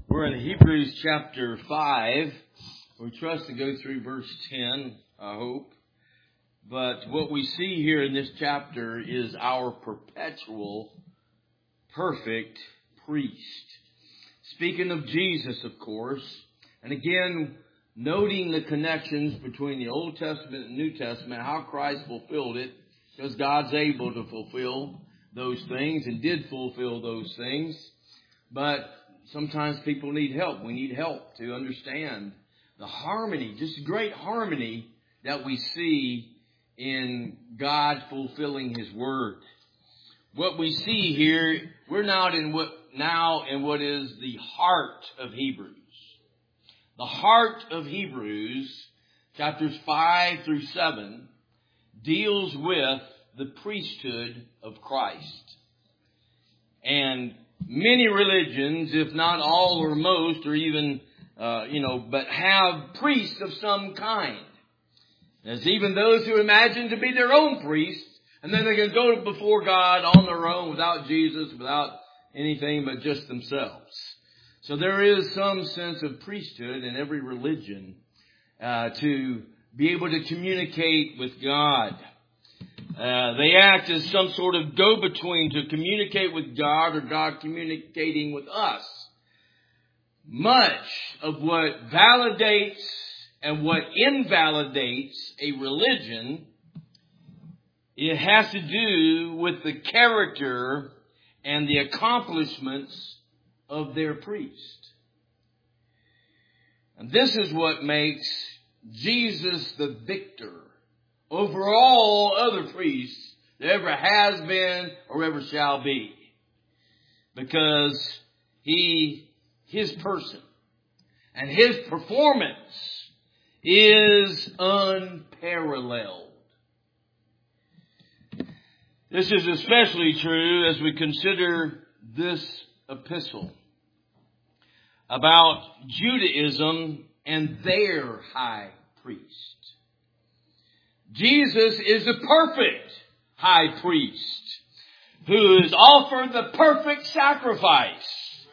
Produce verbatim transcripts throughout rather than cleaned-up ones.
We're in Hebrews chapter five. We trust to go through verse ten, I hope. But what we see here in this chapter is our perpetual, perfect priest. Speaking of Jesus, of course, and again, noting the connections between the Old Testament and New Testament, how Christ fulfilled it, because God's able to fulfill those things and did fulfill those things. But sometimes people need help. We need help to understand the harmony, just great harmony that we see in God fulfilling His Word. What we see here, we're not in what now in what is the heart of Hebrews. The heart of Hebrews, chapters five through seven, deals with the priesthood of Christ. And many religions, if not all or most, or even, uh, you know, but have priests of some kind. There's even those who imagine to be their own priests, and then they can go before God on their own without Jesus, without anything but just themselves. So there is some sense of priesthood in every religion uh, to be able to communicate with God. Uh, they act as some sort of go-between to communicate with God or God communicating with us. Much of what validates and what invalidates a religion, it has to do with the character and the accomplishments of their priest. And this is what makes Jesus the victor over all other priests that ever has been or ever shall be. Because he, his person and his performance is unparalleled. This is especially true as we consider this epistle about Judaism and their high priest. Jesus is the perfect high priest who has offered the perfect sacrifice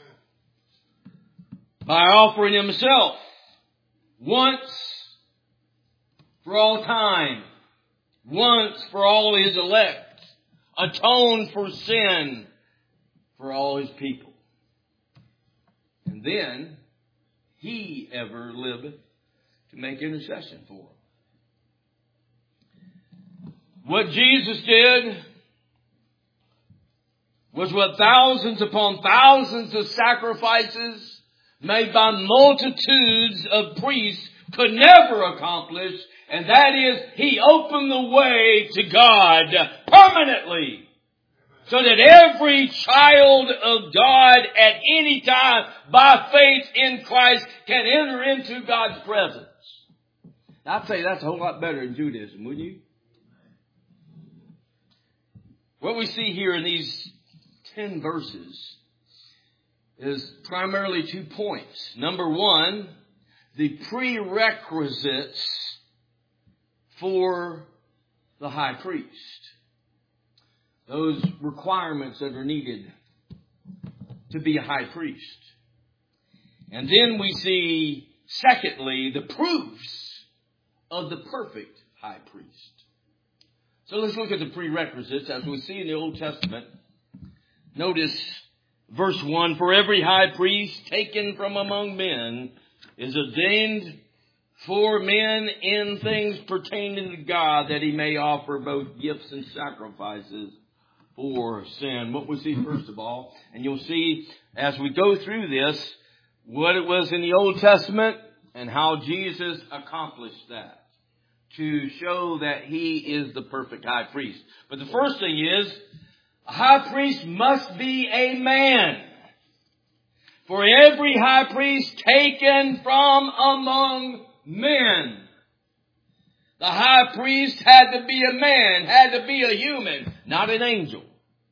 by offering himself once for all time, once for all his elect, atoned for sin for all his people. And then he ever liveth to make intercession for them. What Jesus did was what thousands upon thousands of sacrifices made by multitudes of priests could never accomplish, and that is, He opened the way to God permanently, so that every child of God at any time, by faith in Christ, can enter into God's presence. I'd say that's a whole lot better than Judaism, wouldn't you? What we see here in these ten verses is primarily two points. Number one, the prerequisites for the high priest. Those requirements that are needed to be a high priest. And then we see, secondly, the proofs of the perfect high priest. So let's look at the prerequisites as we see in the Old Testament. Notice verse one, for every high priest taken from among men is ordained for men in things pertaining to God, that he may offer both gifts and sacrifices for sin. What we see first of all, and you'll see as we go through this, what it was in the Old Testament and how Jesus accomplished that, to show that he is the perfect high priest. But the first thing is, a high priest must be a man. For every high priest taken from among men. The high priest had to be a man, had to be a human, not an angel.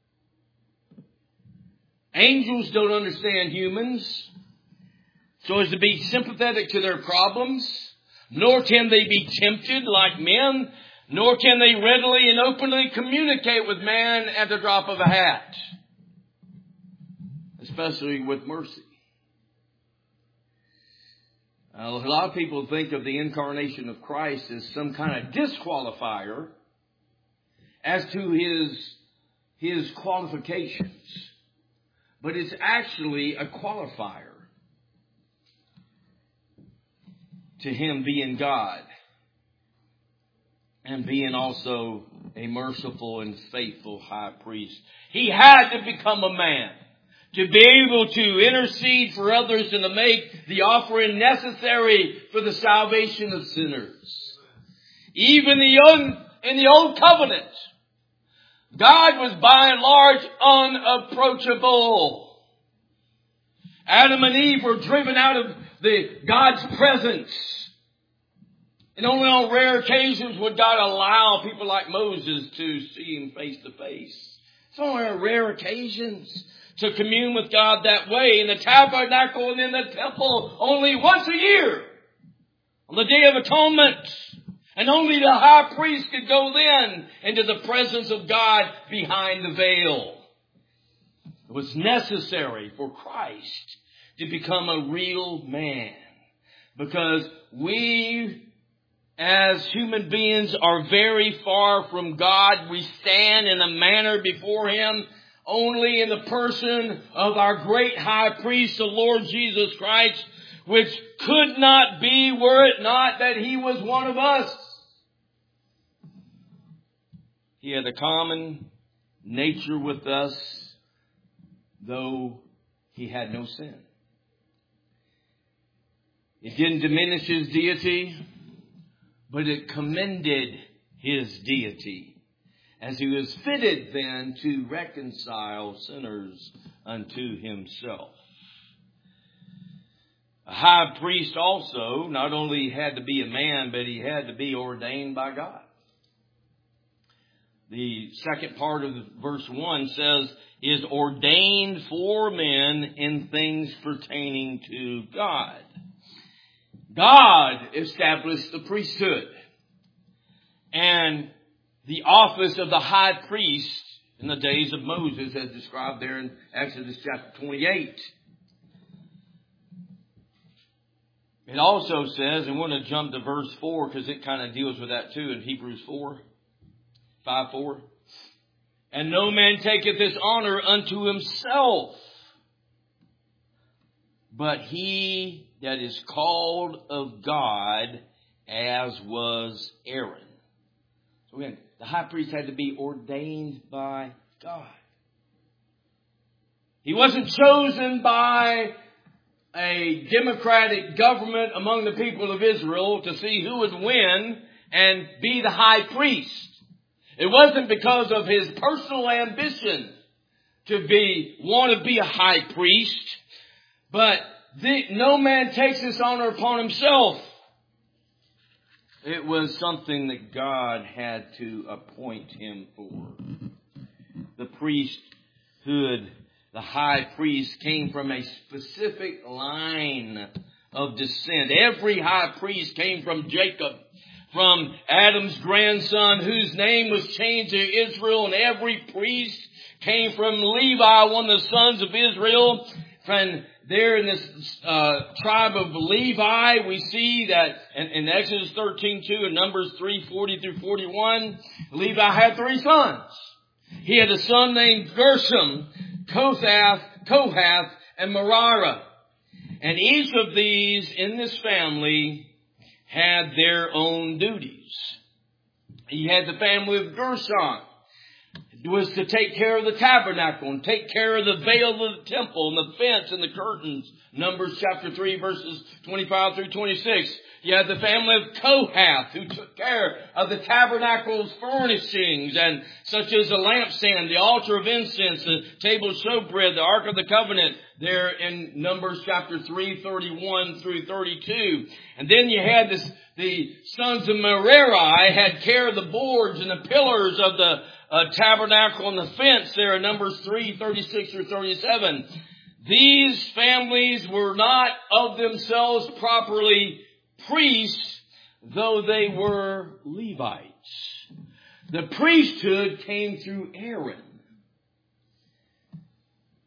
Angels don't understand humans so as to be sympathetic to their problems. Nor can they be tempted like men, nor can they readily and openly communicate with man at the drop of a hat, especially with mercy. Uh, a lot of people think of the incarnation of Christ as some kind of disqualifier as to his, his qualifications. But it's actually a qualifier to him being God and being also a merciful and faithful high priest. He had to become a man to be able to intercede for others and to make the offering necessary for the salvation of sinners. Even the old, in the Old Covenant, God was by and large unapproachable. Adam and Eve were driven out of the God's presence. And only on rare occasions would God allow people like Moses to see him face to face. It's only on rare occasions to commune with God that way. In the tabernacle and in the temple only once a year on the Day of Atonement. And only the high priest could go then into the presence of God behind the veil. It was necessary for Christ to become a real man. Because we as human beings are very far from God. We stand in a manner before Him only in the person of our great high priest, the Lord Jesus Christ, which could not be were it not that He was one of us. He had a common nature with us, though He had no sin. It didn't diminish His deity, but it commended His deity, as He was fitted then to reconcile sinners unto Himself. A high priest also not only had to be a man, but he had to be ordained by God. The second part of verse one says, is ordained for men in things pertaining to God. God established the priesthood. And the office of the high priest in the days of Moses, as described there in Exodus chapter twenty-eight. It also says, and we're going to jump to verse four because it kind of deals with that too in Hebrews four, five, four. And no man taketh this honor unto himself, but he that is called of God, as was Aaron. So again, the high priest had to be ordained by God. He wasn't chosen by a democratic government among the people of Israel to see who would win and be the high priest. It wasn't because of his personal ambition to be, want to be a high priest, but the, no man takes this honor upon himself. It was something that God had to appoint him for. The priesthood, the high priest, came from a specific line of descent. Every high priest came from Jacob, from Adam's grandson, whose name was changed to Israel. And every priest came from Levi, one of the sons of Israel. From there in this uh, tribe of Levi, we see that in, in Exodus thirteen two and Numbers three forty through forty-one, Levi had three sons. He had a son named Gershom, Kohath, Kohath, and Merari. And each of these in this family had their own duties. He had the family of Gershon. It was to take care of the tabernacle and take care of the veil of the temple and the fence and the curtains. Numbers chapter three verses twenty-five through twenty-six. You had the family of Kohath who took care of the tabernacle's furnishings, and such as the lampstand, the altar of incense, the table of showbread, the ark of the covenant, there in Numbers chapter three, thirty-one through thirty-two. And then you had this, the sons of Merari had care of the boards and the pillars of the uh, tabernacle and the fence there in Numbers three, thirty-six through thirty-seven. These families were not of themselves properly priests, though they were Levites. The priesthood came through Aaron.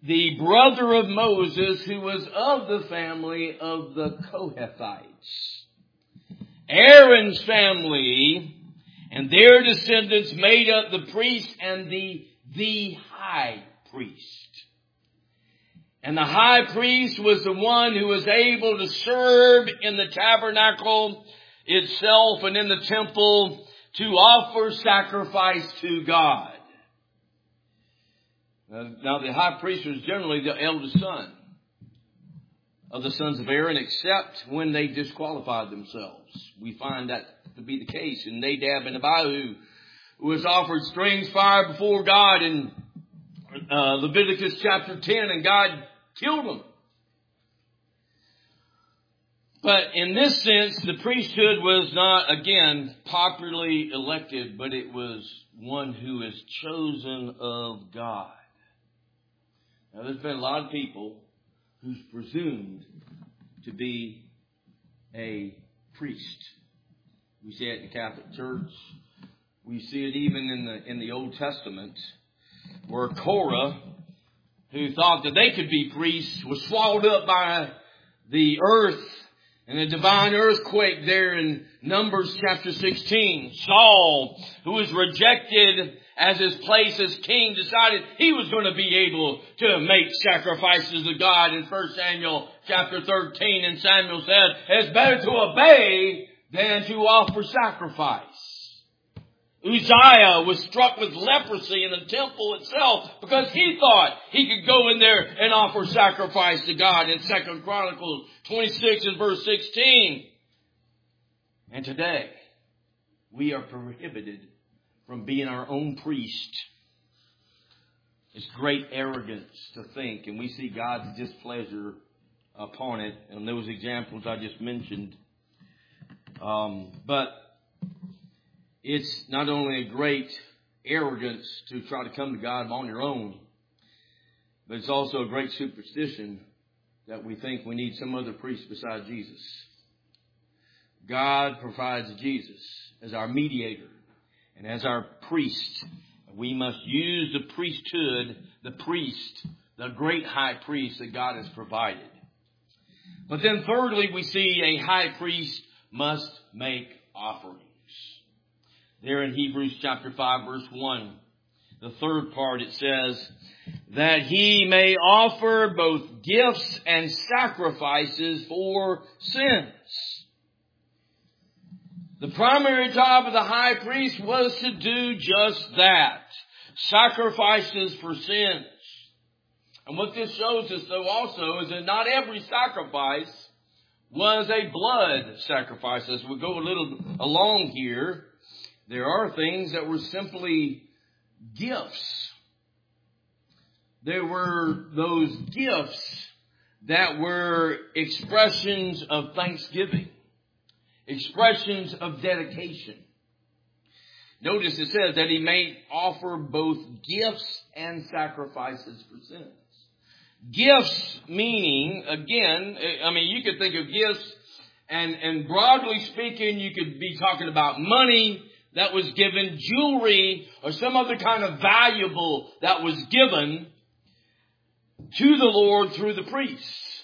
the brother of Moses, who was of the family of the Kohathites. Aaron's family and their descendants made up the priest and the, the high priest. And the high priest was the one who was able to serve in the tabernacle itself and in the temple to offer sacrifice to God. Now, the high priest was generally the eldest son of the sons of Aaron, except when they disqualified themselves. We find that to be the case in Nadab and Abihu, who was offered strange fire before God in uh, Leviticus chapter ten, and God killed them. But in this sense, the priesthood was not, again, popularly elected, but it was one who is chosen of God. Now, there's been a lot of people who's presumed to be a priest. We see it in the Catholic Church. We see it even in the in the Old Testament, where Korah, who thought that they could be priests, was swallowed up by the earth and a divine earthquake there in Numbers chapter sixteen. Saul, who was rejected as his place as king, decided he was going to be able to make sacrifices to God in First Samuel chapter thirteen. And Samuel said, it's better to obey than to offer sacrifice. Uzziah was struck with leprosy in the temple itself because he thought he could go in there and offer sacrifice to God in Second Chronicles twenty-six and verse sixteen. And today, we are prohibited from being our own priest. It's great arrogance to think, and we see God's displeasure upon it, and those examples I just mentioned. Um, but it's not only a great arrogance to try to come to God on your own, but it's also a great superstition that we think we need some other priest besides Jesus. God provides Jesus as our mediator and as our priest. We must use the priesthood, the priest, the great high priest that God has provided. But then thirdly, we see a high priest must make offerings. There in Hebrews chapter five, verse one, the third part, it says, that he may offer both gifts and sacrifices for sins. The primary job of the high priest was to do just that. Sacrifices for sins. And what this shows us, though, also, is that not every sacrifice was a blood sacrifice. As we go a little along here, there are things that were simply gifts. There were those gifts that were expressions of thanksgiving, expressions of dedication. Notice it says that he may offer both gifts and sacrifices for sins. Gifts meaning, again, I mean, you could think of gifts, and, and broadly speaking, you could be talking about money that was given, jewelry, or some other kind of valuable that was given to the Lord through the priests.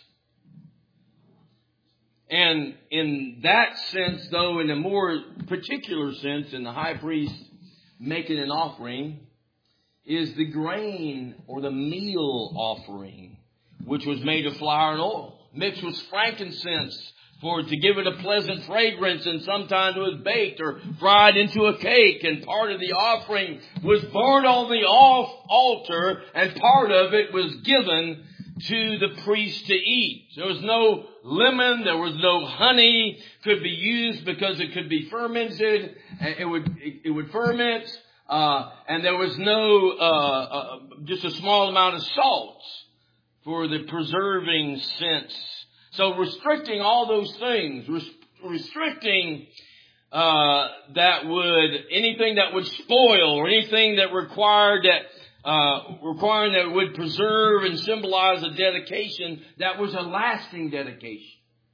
And in that sense, though, in a more particular sense, in the high priest making an offering, is the grain or the meal offering, which was made of flour and oil, mixed with frankincense, for to give it a pleasant fragrance, and sometimes it was baked or fried into a cake, and part of the offering was burned on the altar, and part of it was given to the priest to eat. There was no lemon, there was no honey, could be used because it could be fermented, and it would it, it would ferment, uh, and there was no uh, uh, just a small amount of salt for the preserving sense. So restricting all those things, res- restricting uh, that would, anything that would spoil or anything that required that, uh, requiring that would preserve and symbolize a dedication that was a lasting dedication.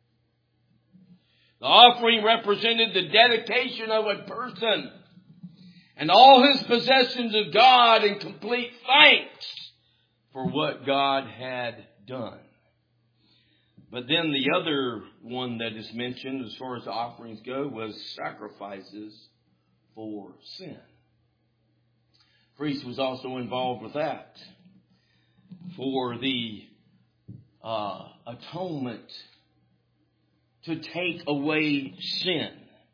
The offering represented the dedication of a person and all his possessions of God in complete thanks for what God had done. But then the other one that is mentioned as far as the offerings go was sacrifices for sin. Priest was also involved with that for the uh, atonement to take away sin.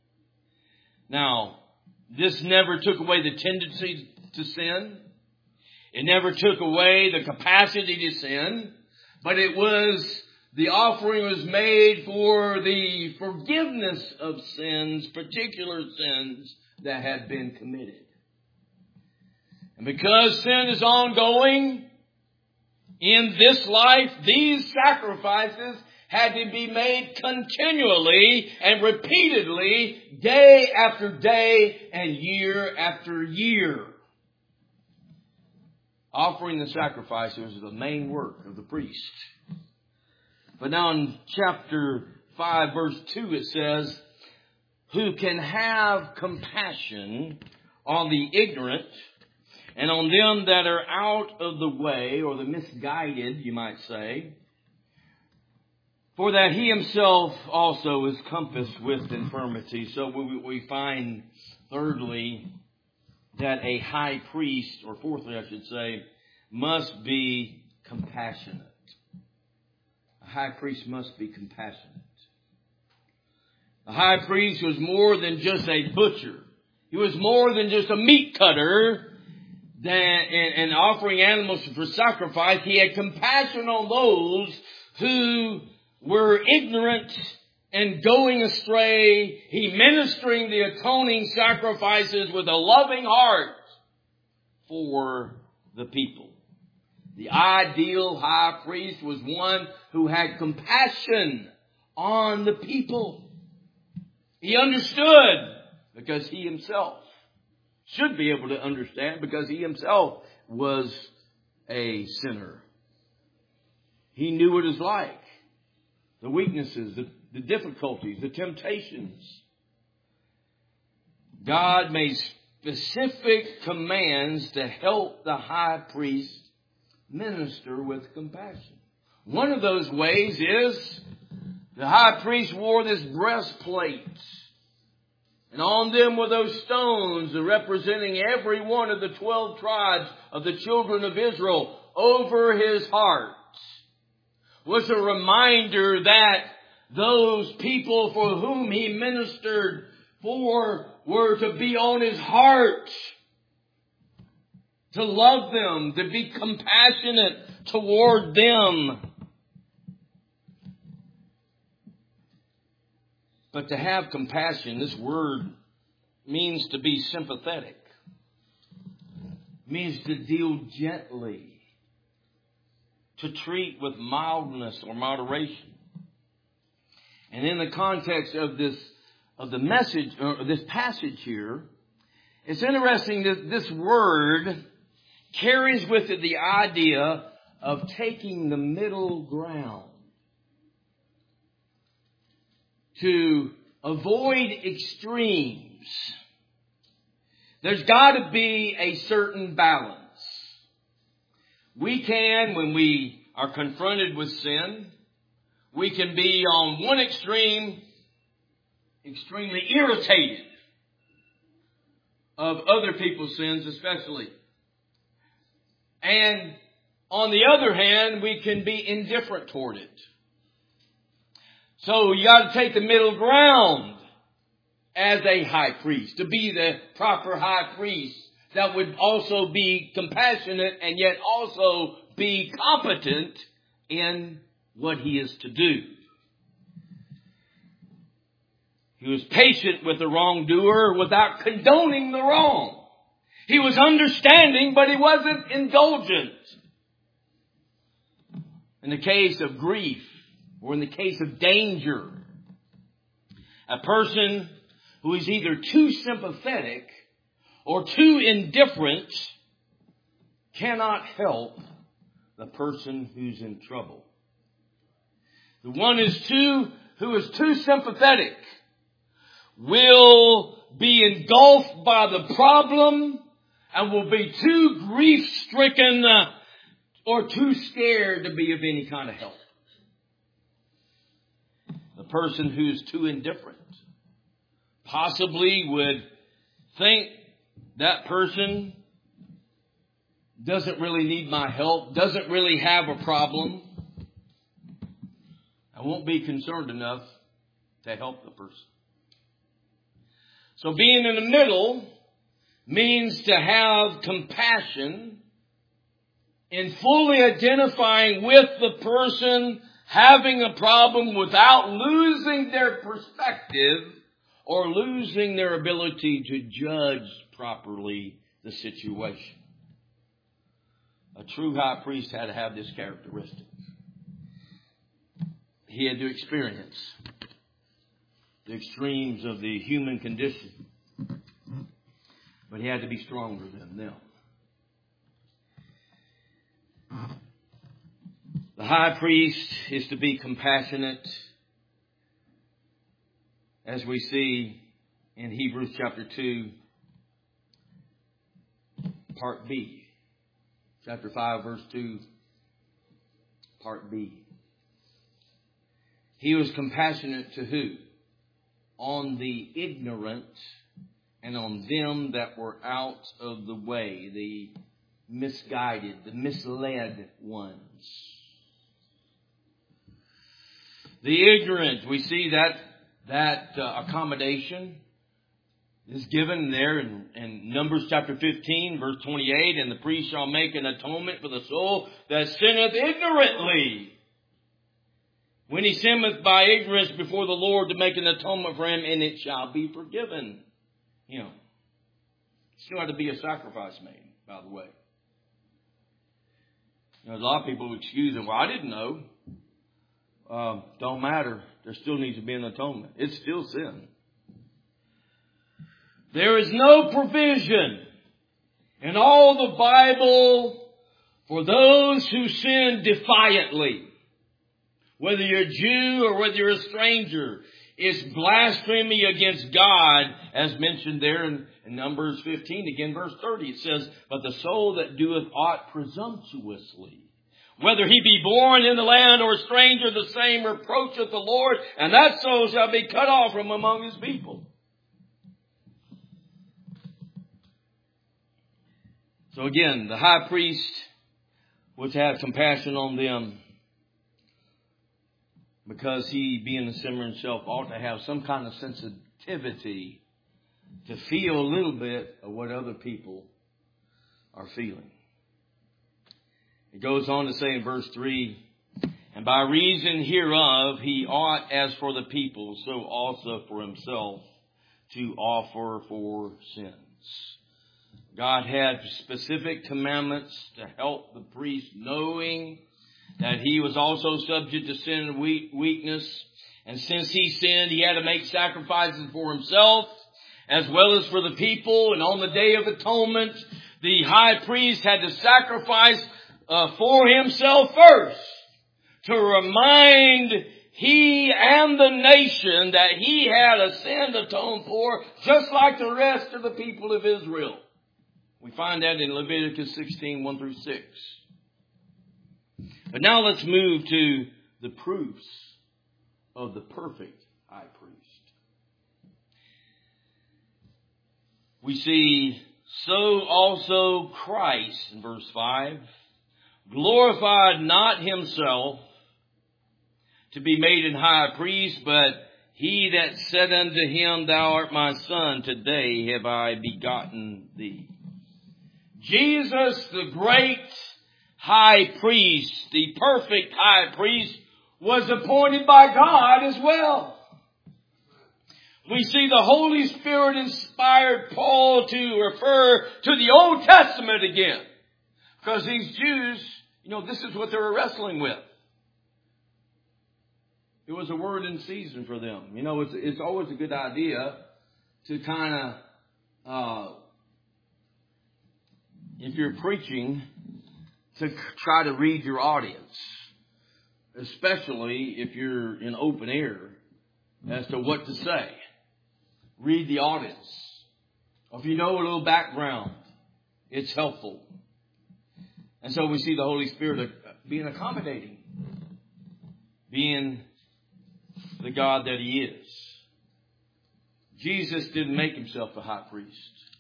Now, this never took away the tendency to sin. It never took away the capacity to sin, but it was, the offering was made for the forgiveness of sins, particular sins that had been committed. And because sin is ongoing in this life, these sacrifices had to be made continually and repeatedly, day after day and year after year. Offering the sacrifices was the main work of the priest. But now in chapter five, verse two, it says, who can have compassion on the ignorant and on them that are out of the way, or the misguided, you might say, for that he himself also is compassed with infirmity. So we, we find, thirdly, that a high priest, or fourthly I should say, must be compassionate. A high priest must be compassionate. The high priest was more than just a butcher. He was more than just a meat cutter than, and, and offering animals for sacrifice. He had compassion on those who were ignorant and going astray. He ministering the atoning sacrifices with a loving heart for the people. The ideal high priest was one who had compassion on the people. He understood because he himself should be able to understand because he himself was a sinner. He knew what it was like. The weaknesses, the, the difficulties, the temptations. God made specific commands to help the high priest minister with compassion. One of those ways is the high priest wore this breastplate. And on them were those stones representing every one of the twelve tribes of the children of Israel over his heart. Was a reminder that those people for whom he ministered for were to be on his heart, to love them, to be compassionate toward them. But to have compassion, this word means to be sympathetic. It means to deal gently. To treat with mildness or moderation. And in the context of this, of the message, or this passage here, it's interesting that this word carries with it the idea of taking the middle ground. To avoid extremes. There's got to be a certain balance. We can, when we are confronted with sin, we can be on one extreme, extremely irritated of other people's sins especially. And on the other hand, we can be indifferent toward it. So you got to take the middle ground as a high priest, to be the proper high priest that would also be compassionate and yet also be competent in what he is to do. He was patient with the wrongdoer without condoning the wrong. He was understanding, but he wasn't indulgent. In the case of grief, or in the case of danger, a person who is either too sympathetic or too indifferent cannot help the person who's in trouble. The one is too, who is too sympathetic will be engulfed by the problem and will be too grief-stricken uh, or too scared to be of any kind of help. The person who's too indifferent possibly would think that person doesn't really need my help, doesn't really have a problem. I won't be concerned enough to help the person. So being in the middle means to have compassion in fully identifying with the person having a problem without losing their perspective or losing their ability to judge properly the situation. A true high priest had to have this characteristic. He had to experience the extremes of the human condition, but he had to be stronger than them. The high priest is to be compassionate, as we see in Hebrews chapter two, part B. Chapter five, verse two, part B. He was compassionate to who? On the ignorant and on them that were out of the way, the misguided, the misled ones. The ignorant, we see that that uh, accommodation is given there in, in Numbers chapter fifteen, verse twenty-eight, and the priest shall make an atonement for the soul that sinneth ignorantly, when he sinneth by ignorance before the Lord, to make an atonement for him, and it shall be forgiven him. Still had to be a sacrifice made, by the way. You know, a lot of people excuse him. Well, I didn't know. Uh, don't matter. There still needs to be an atonement. It's still sin. There is no provision in all the Bible for those who sin defiantly. Whether you're a Jew or whether you're a stranger, it's blasphemy against God, as mentioned there in, in Numbers fifteen, again verse thirty. It says, but the soul that doeth aught presumptuously, whether he be born in the land or a stranger, the same reproacheth the Lord, and that soul shall be cut off from among his people. So again, the high priest was to have compassion on them, because he, being a sinner himself, ought to have some kind of sensitivity to feel a little bit of what other people are feeling. It goes on to say in verse three, and by reason hereof he ought, as for the people, so also for himself, to offer for sins. God had specific commandments to help the priest, knowing that he was also subject to sin and weakness. And since he sinned, he had to make sacrifices for himself as well as for the people. And on the Day of Atonement, the high priest had to sacrifice uh, for himself first, to remind he and the nation that he had a sin to atone for, just like the rest of the people of Israel. We find that in Leviticus sixteen, one through six. But now let's move to the proofs of the perfect high priest. We see, so also Christ, in verse five, glorified not himself to be made an high priest, but he that said unto him, thou art my son, today have I begotten thee. Jesus, the great high priest, the perfect high priest, was appointed by God as well. We see the Holy Spirit inspired Paul to refer to the Old Testament again, because these Jews, you know, this is what they were wrestling with. It was a word in season for them. You know, it's, it's always a good idea to kind of, uh, if you're preaching, to try to read your audience, especially if you're in open air, as to what to say. Read the audience. If you know a little background, it's helpful. And so we see the Holy Spirit being accommodating, being the God that He is. Jesus didn't make Himself a high priest.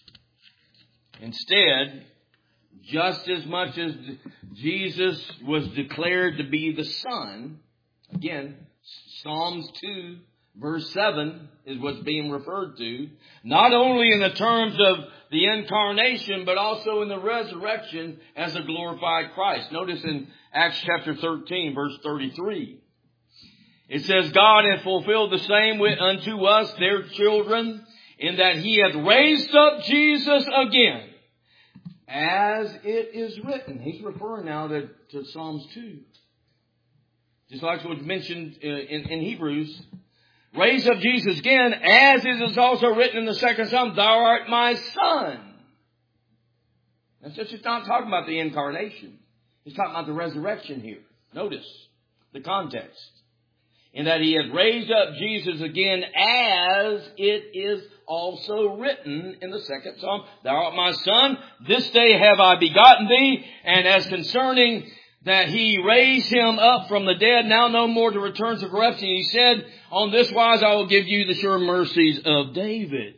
Instead, just as much as Jesus was declared to be the Son, again, Psalms two, verse seven is what's being referred to, not only in the terms of the incarnation, but also in the resurrection as a glorified Christ. Notice in Acts chapter thirteen, verse thirty-three. It says, God hath fulfilled the same unto us, their children, in that He hath raised up Jesus again, as it is written. He's referring now to, to Psalms two. Just like what was mentioned in, in, in Hebrews. Raise up Jesus again, as it is also written in the second Psalm, Thou art my Son. That's just it's not talking about the incarnation. He's talking about the resurrection here. Notice the context. In that He hath raised up Jesus again, as it is also written in the second Psalm, Thou art my Son, this day have I begotten thee. And as concerning that He raised Him up from the dead, now no more to return to corruption, He said, On this wise I will give you the sure mercies of David.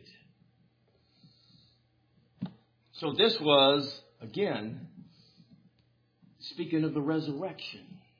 So this was, again, speaking of the resurrection.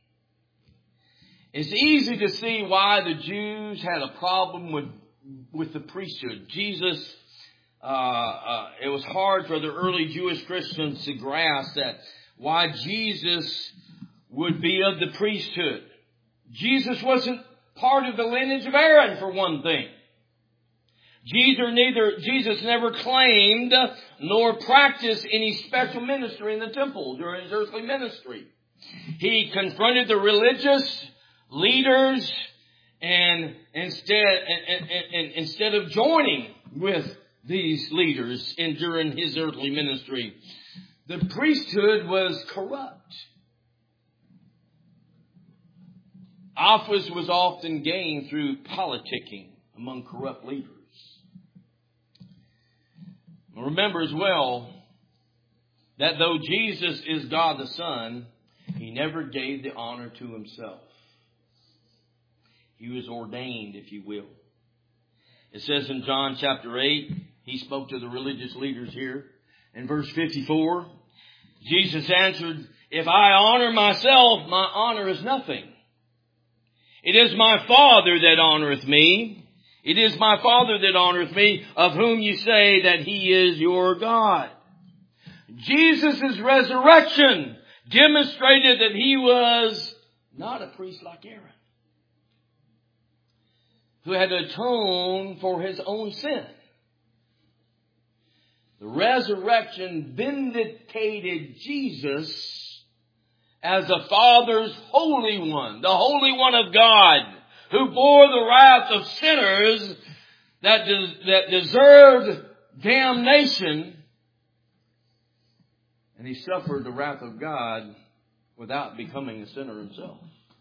It's easy to see why the Jews had a problem with, with the priesthood. Jesus, uh, uh, it was hard for the early Jewish Christians to grasp that why Jesus would be of the priesthood. Jesus wasn't part of the lineage of Aaron, for one thing. Jesus neither, Jesus never claimed nor practiced any special ministry in the temple during His earthly ministry. He confronted the religious leaders, and instead, and, and, and instead of joining with these leaders in during His earthly ministry, the priesthood was corrupt. Office was often gained through politicking among corrupt leaders. Remember as well that though Jesus is God the Son, He never gave the honor to Himself. He was ordained, if you will. It says in John chapter eight, He spoke to the religious leaders here. In verse fifty-four, Jesus answered, If I honor myself, my honor is nothing. It is my Father that honoreth me. It is my Father that honoreth me, of whom you say that He is your God. Jesus' resurrection demonstrated that He was not a priest like Aaron, who had to atone for his own sin. The resurrection vindicated Jesus as the Father's Holy One, the Holy One of God, who bore the wrath of sinners that, des- that deserved damnation. And He suffered the wrath of God without becoming a sinner Himself.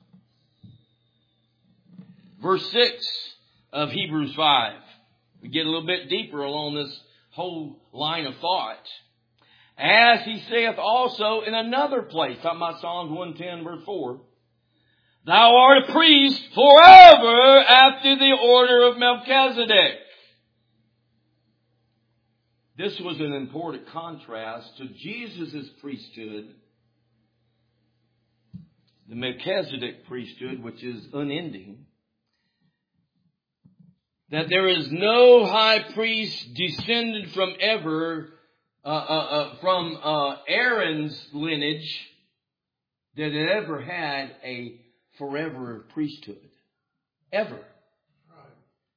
Verse six of Hebrews five. We get a little bit deeper along this whole line of thought. As He saith also in another place, talking about Psalms one ten verse four, Thou art a priest forever after the order of Melchizedek. This was an important contrast to Jesus' priesthood, the Melchizedek priesthood, which is unending. That there is no high priest descended from ever, uh, uh, uh, from uh, Aaron's lineage that had ever had a forever priesthood. Ever. Right.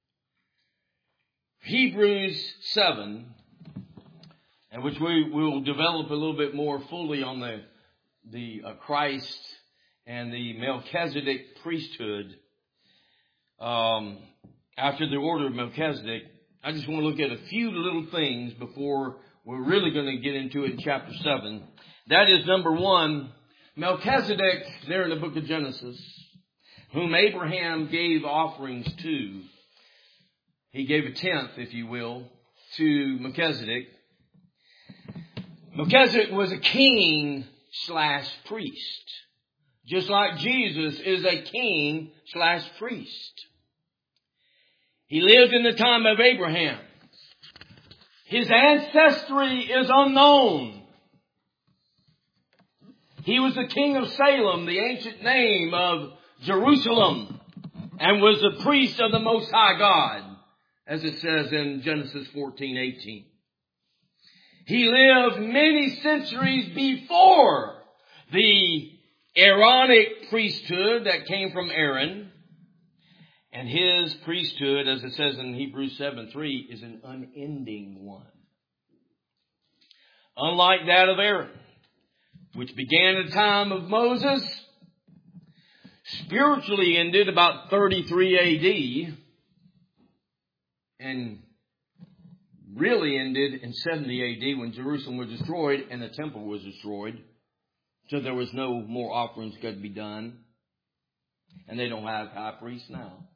Hebrews seven, and which we will develop a little bit more fully on the, the uh, Christ and the Melchizedek priesthood. Um... After the order of Melchizedek, I just want to look at a few little things before we're really going to get into it in chapter seven. That is, number one, Melchizedek, there in the book of Genesis, whom Abraham gave offerings to. He gave a tenth, if you will, to Melchizedek. Melchizedek was a king slash priest. Just like Jesus is a king slash priest. He lived in the time of Abraham. His ancestry is unknown. He was the king of Salem, the ancient name of Jerusalem, and was the priest of the Most High God, as it says in Genesis fourteen eighteen. He lived many centuries before the Aaronic priesthood that came from Aaron. And his priesthood, as it says in Hebrews seven three, is an unending one. Unlike that of Aaron, which began at the time of Moses, spiritually ended about thirty-three A D, and really ended in seventy A D when Jerusalem was destroyed and the temple was destroyed. So there was no more offerings could be done. And they don't have high priests now.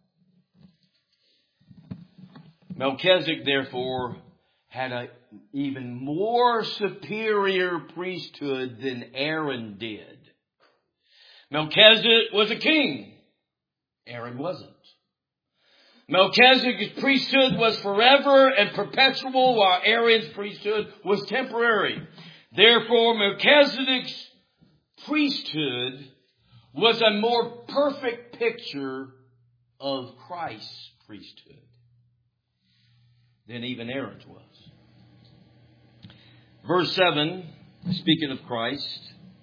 Melchizedek, therefore, had an even more superior priesthood than Aaron did. Melchizedek was a king. Aaron wasn't. Melchizedek's priesthood was forever and perpetual, while Aaron's priesthood was temporary. Therefore, Melchizedek's priesthood was a more perfect picture of Christ's priesthood than even Aaron's was. Verse seven, speaking of Christ.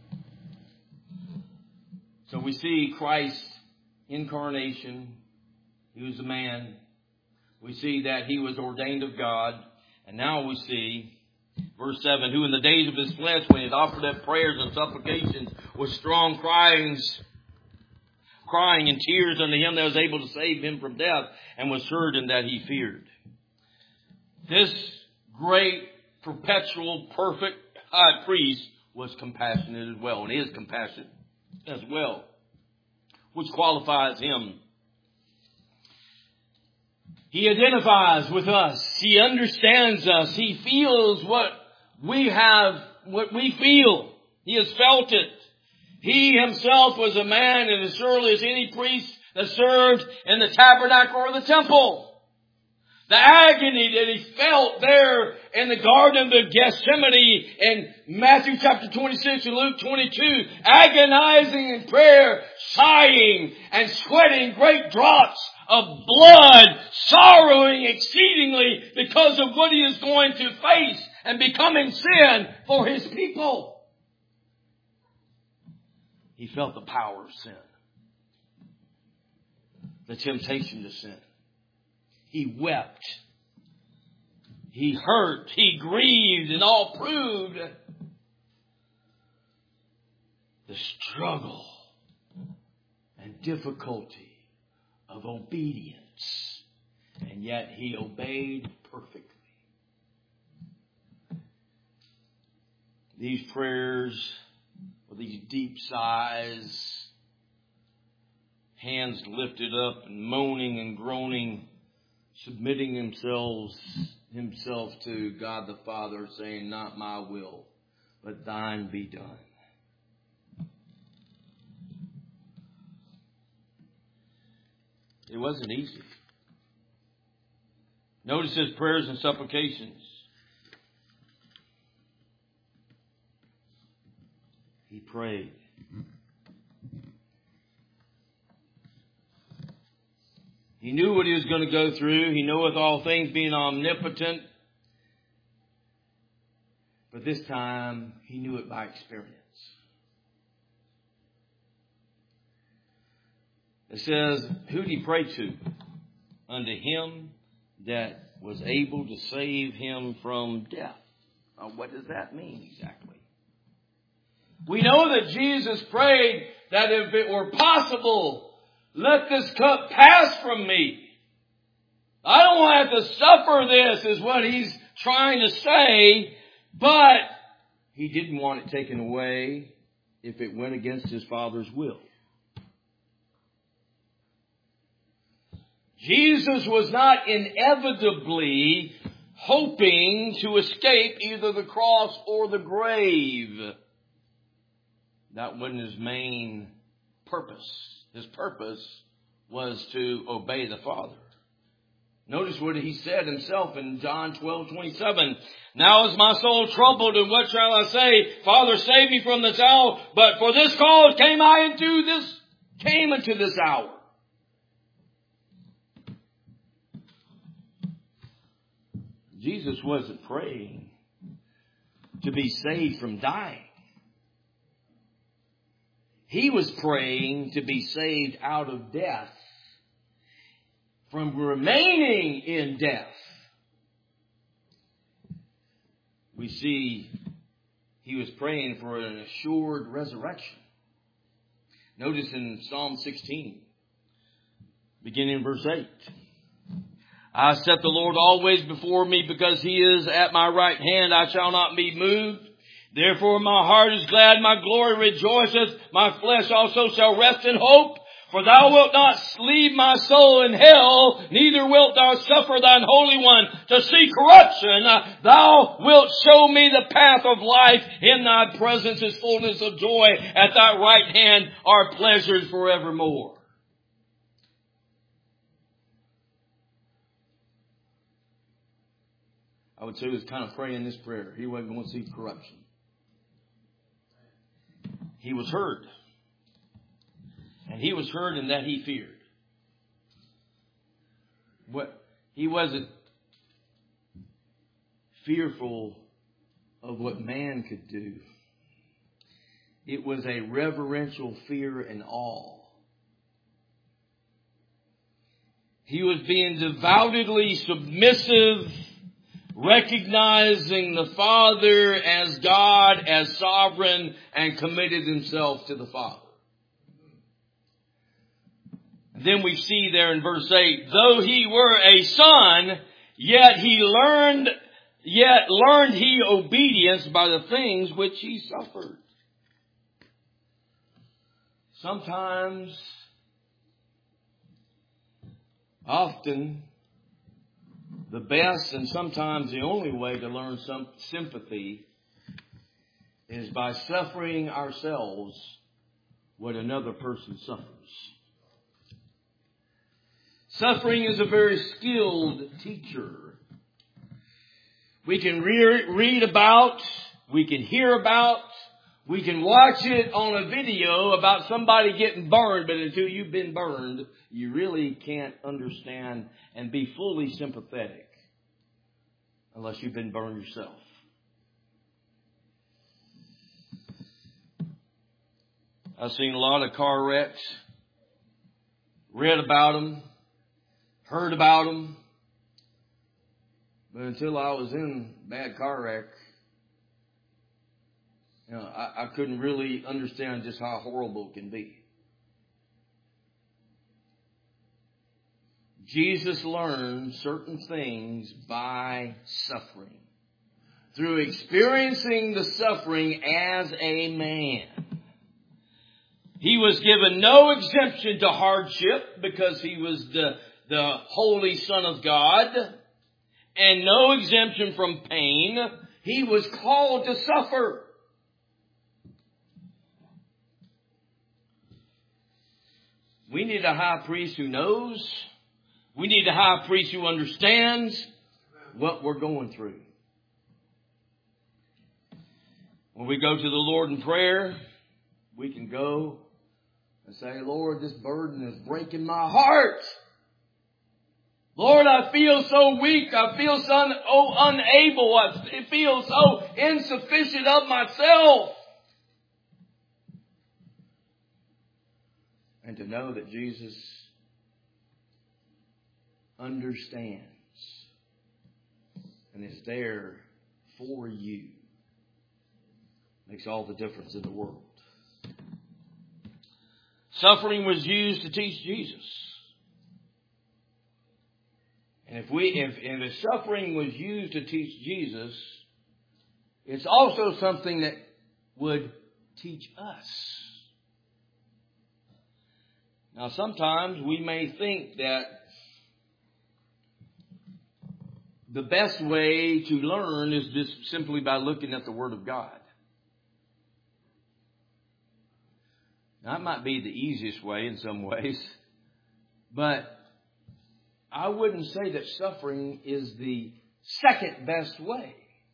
So we see Christ's incarnation. He was a man. We see that he was ordained of God. And now we see, verse seven, who in the days of his flesh, when he had offered up prayers and supplications with strong cryings, crying and tears unto him that was able to save him from death, and was certain that he feared. This great, perpetual, perfect high priest was compassionate as well, and is compassionate as well, which qualifies him. He identifies with us. He understands us. He feels what we have, what we feel. He has felt it. He himself was a man, and as surely as any priest that served in the tabernacle or the temple. The agony that he felt there in the Garden of Gethsemane in Matthew chapter twenty-six and Luke twenty-two, agonizing in prayer, sighing and sweating great drops of blood, sorrowing exceedingly because of what he is going to face and becoming sin for his people. He felt the power of sin, the temptation to sin. He wept. He hurt. He grieved, and all proved the struggle and difficulty of obedience. And yet he obeyed perfectly. These prayers, with these deep sighs, hands lifted up and moaning and groaning, submitting themselves himself to God the Father, saying, not my will, but thine be done. It wasn't easy. Notice his prayers and supplications. He prayed. He knew what he was going to go through. He knoweth all things, being omnipotent. But this time, he knew it by experience. It says, who did he pray to? Unto him that was able to save him from death. Now, what does that mean exactly? We know that Jesus prayed that if it were possible, let this cup pass from me. I don't want to have to suffer this, is what he's trying to say. But he didn't want it taken away if it went against his Father's will. Jesus was not inevitably hoping to escape either the cross or the grave. That wasn't his main purpose. His purpose was to obey the Father. Notice what he said himself in John twelve twenty-seven. Now is my soul troubled, and what shall I say? Father, save me from this hour. But for this cause came I into this, came into this hour. Jesus wasn't praying to be saved from dying. He was praying to be saved out of death, from remaining in death. We see he was praying for an assured resurrection. Notice in Psalm sixteen, beginning in verse eight. I set the Lord always before me, because he is at my right hand, I shall not be moved. Therefore my heart is glad, my glory rejoiceth, my flesh also shall rest in hope. For thou wilt not leave my soul in hell, neither wilt thou suffer thine Holy One to see corruption. Thou wilt show me the path of life. In thy presence is fullness of joy. At thy right hand are pleasures forevermore. I would say he was kind of praying this prayer. He wasn't going to see corruption. He was heard. And he was heard in that he feared. What he wasn't fearful of what man could do. It was a reverential fear and awe. He was being devoutly submissive, recognizing the Father as God, as sovereign, and committed himself to the Father. Then we see there in verse eight, though he were a son, yet he learned, yet learned he obedience by the things which he suffered. Sometimes, often, the best and sometimes the only way to learn some sympathy is by suffering ourselves what another person suffers. Suffering is a very skilled teacher. We can re- read about, we can hear about, we can watch it on a video about somebody getting burned, but until you've been burned, you really can't understand and be fully sympathetic unless you've been burned yourself. I've seen a lot of car wrecks, read about them, heard about them, but until I was in a bad car wreck, you know, I, I couldn't really understand just how horrible it can be. Jesus learned certain things by suffering, through experiencing the suffering as a man. He was given no exemption to hardship because he was the the Holy Son of God, and no exemption from pain. He was called to suffer. We need a high priest who knows. We need a high priest who understands what we're going through. When we go to the Lord in prayer, we can go and say, Lord, this burden is breaking my heart. Lord, I feel so weak. I feel so oh, unable. I feel so insufficient of myself. And to know that Jesus understands and is there for you makes all the difference in the world. Suffering was used to teach Jesus. And if we, if, if the suffering was used to teach Jesus, it's also something that would teach us. Now, sometimes we may think that the best way to learn is just simply by looking at the Word of God. That might be the easiest way in some ways, but I wouldn't say that suffering is the second best way.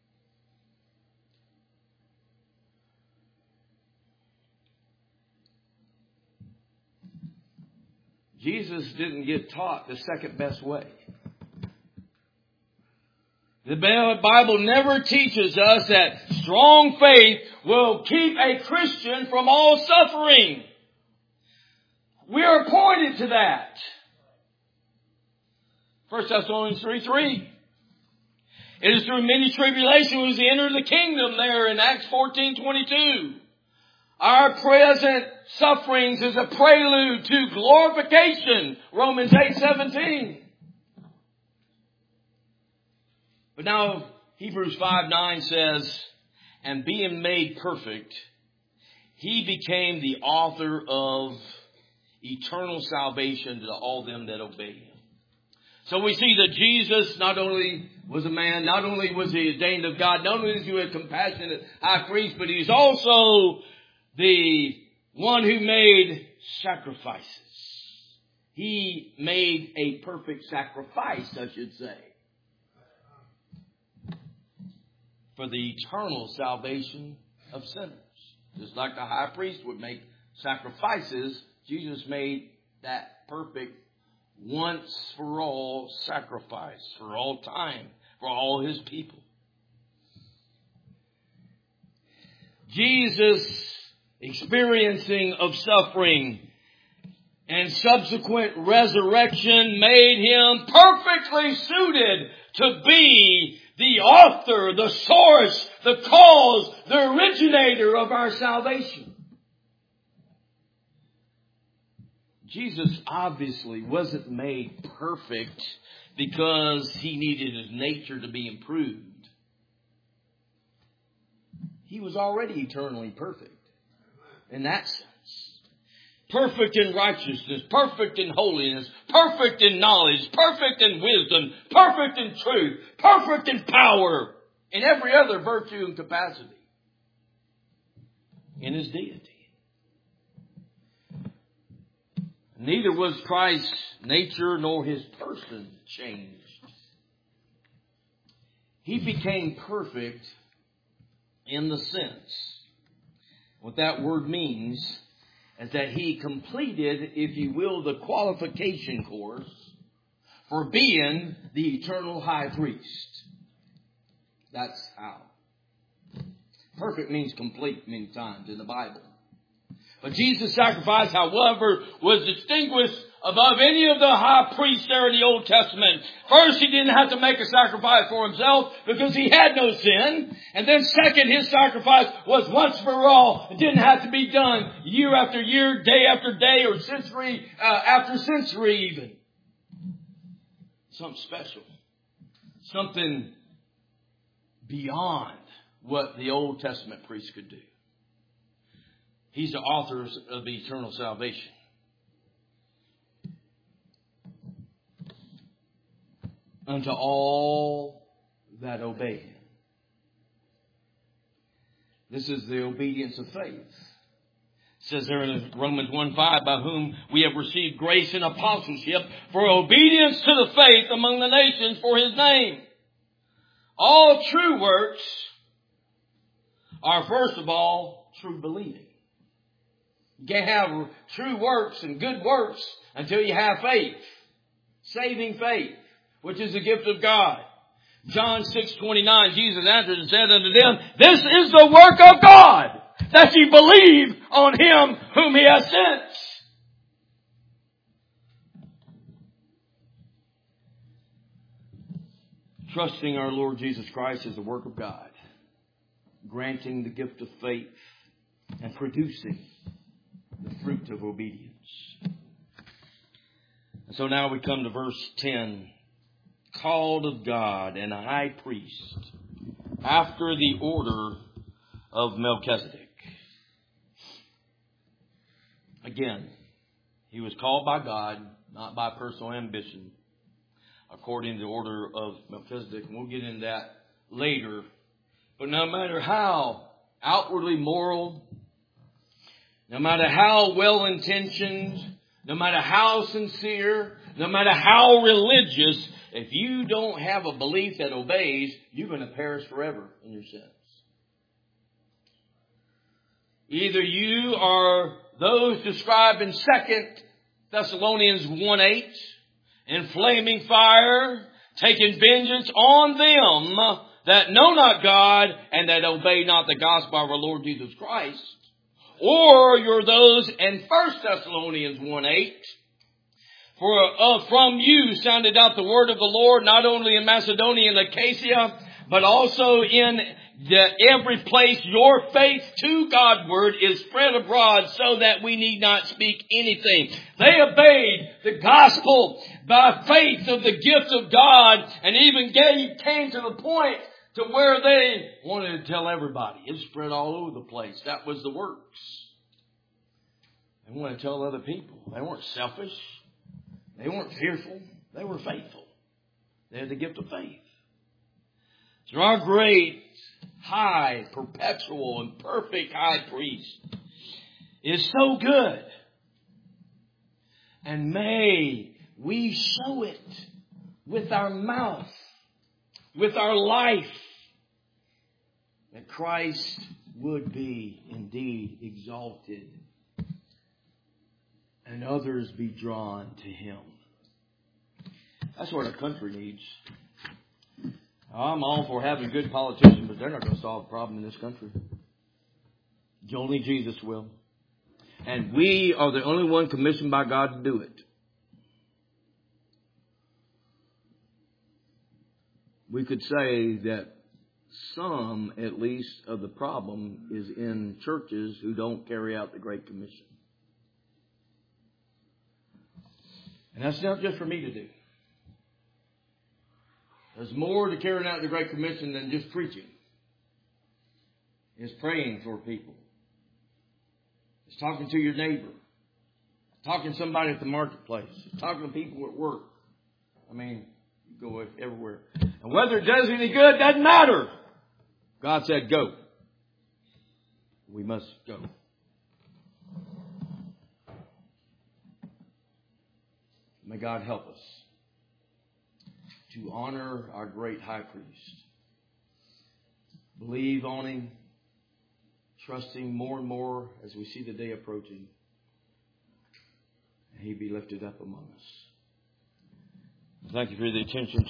Jesus didn't get taught the second best way. The Bible never teaches us that strong faith will keep a Christian from all suffering. We are pointed to that. First Thessalonians three three. It is through many tribulations we enter the kingdom there in Acts fourteen twenty-two. Our present sufferings is a prelude to glorification. Romans eight seventeen. But now Hebrews five nine says, and being made perfect, He became the author of eternal salvation to all them that obey Him. So we see that Jesus not only was a man, not only was He ordained of God, not only was He a compassionate high priest, but He's also the one who made sacrifices. He made a perfect sacrifice, I should say, for the eternal salvation of sinners. Just like the high priest would make sacrifices, Jesus made that perfect once for all sacrifice for all time, for all His people. Jesus, experiencing of suffering and subsequent resurrection, made Him perfectly suited to be the author, the source, the cause, the originator of our salvation. Jesus obviously wasn't made perfect because He needed His nature to be improved. He was already eternally perfect in that sense. Perfect in righteousness, perfect in holiness, perfect in knowledge, perfect in wisdom, perfect in truth, perfect in power, in every other virtue and capacity. In His deity. Neither was Christ's nature nor His person changed. He became perfect in the sense. What that word means is that He completed, if you will, the qualification course for being the eternal high priest. That's how. Perfect means complete many times in the Bible. But Jesus' sacrifice, however, was distinguished above any of the high priests there in the Old Testament. First, He didn't have to make a sacrifice for Himself because He had no sin. And then second, His sacrifice was once for all. It didn't have to be done year after year, day after day, or century uh, after century even. Something special. Something beyond what the Old Testament priests could do. He's the author of eternal salvation. Unto all that obey Him. This is the obedience of faith. It says there in Romans one five, by whom we have received grace and apostleship for obedience to the faith among the nations for His name. All true works are first of all true believing. You can't have true works and good works until you have faith. Saving faith, which is a gift of God. John six twenty-nine, Jesus answered and said unto them, this is the work of God, that ye believe on Him whom He has sent. Trusting our Lord Jesus Christ is the work of God. Granting the gift of faith and producing the fruit of obedience. And so now we come to verse ten. Called of God and a high priest after the order of Melchizedek. Again, he was called by God, not by personal ambition, according to the order of Melchizedek. And we'll get into that later. But no matter how outwardly moral, no matter how well-intentioned, no matter how sincere, no matter how religious, if you don't have a belief that obeys, you're going to perish forever in your sins. Either you are those described in Second Thessalonians one eight, in flaming fire, taking vengeance on them that know not God and that obey not the gospel of our Lord Jesus Christ. Or you're those in First Thessalonians one eight, for uh, from you sounded out the word of the Lord, not only in Macedonia and Achaia, but also in the, every place your faith to Godward is spread abroad, so that we need not speak anything. They obeyed the gospel by faith of the gift of God, and even gave, came to the point to where they wanted to tell everybody. It spread all over the place. That was the works. They wanted to tell other people. They weren't selfish. They weren't fearful. They were faithful. They had the gift of faith. So our great, high, perpetual, and perfect high priest is so good. And may we show it with our mouth, with our life, that Christ would be indeed exalted and others be drawn to Him. That's what our country needs. I'm all for having good politicians, but they're not going to solve the problem in this country. Only Jesus will. And we are the only one commissioned by God to do it. We could say that some, at least, of the problem is in churches who don't carry out the Great Commission. And that's not just for me to do. There's more to carrying out the Great Commission than just preaching. It's praying for people. It's talking to your neighbor. Talking to somebody at the marketplace. Talking to people at work. I mean, you go everywhere. And whether it does any good doesn't matter. God said go. We must go. May God help us to honor our great high priest. Believe on Him. Trust Him more and more as we see the day approaching. And He be lifted up among us. Thank you for the attention to